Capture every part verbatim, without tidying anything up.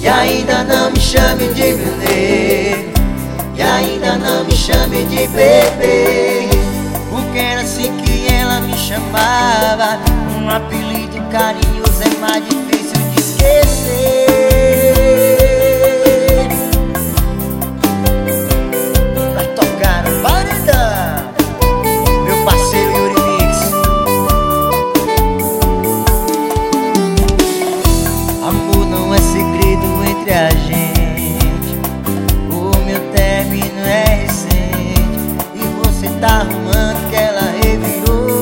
E ainda não me chame de meu nego, e ainda não me chame de bebê, porque era assim que ela me chamava. Um apelido carinhoso é mais difícil de esquecer. Vai tocar o paredão, meu parceiro Yuri Mix. Amor não é segredo entre a gente, o meu término é recente, e você tá arrumando que ela revirou.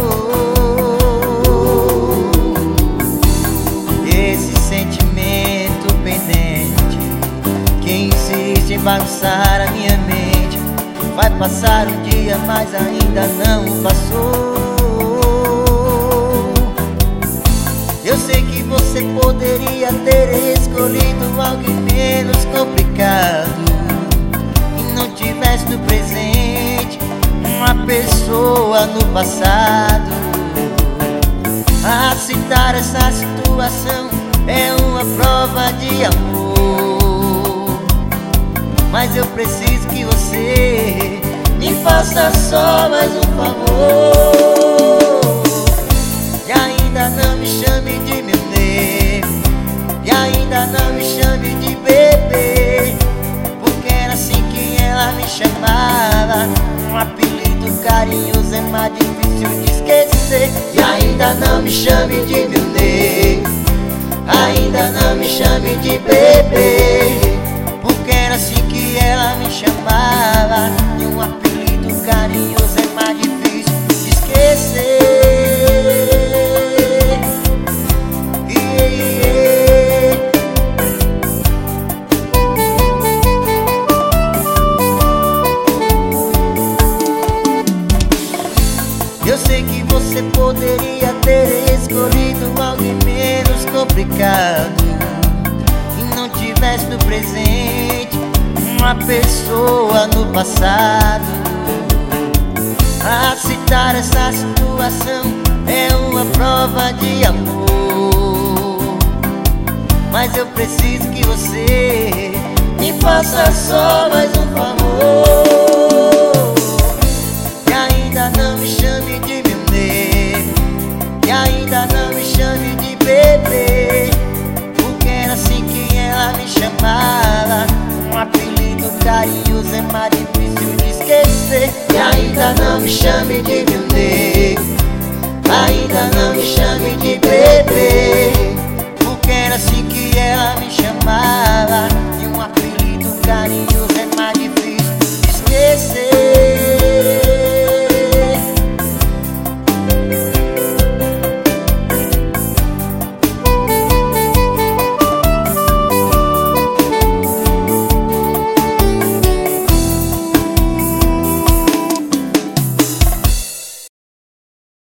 Esse sentimento pendente que insiste em bagunçar a minha mente, vai passar um dia, mas ainda não passou. Eu sei que você poderia ter escolhido alguém menos complicado e não tivesse no presente uma pessoa no passado. Aceitar essa situação é uma prova de amor, mas eu preciso que você me faça só mais um favor. E ainda não me chame de meu nego, e ainda não me chame de bebê, porque era assim que ela me chamava. Um apelido carinhoso é mais difícil de esquecer. E ainda não me chame de meu nego, ainda não me chame de bebê, porque era assim que ela me chamava. E um apelido carinhoso é mais difícil de esquecer. Eu sei que você poderia ter escolhido alguém menos complicado e não tivesse no presente uma pessoa no passado. Aceitar essa situação é uma prova de amor, mas eu preciso que você me faça só mais um favor. E ainda não me chame de meu nego, e ainda não me chame de bebê, porque era assim que ela me chamava. Um apelido carinhoso é mais difícil de esquecer. E ainda não me chame de meu nego, ainda não me chame de bebê,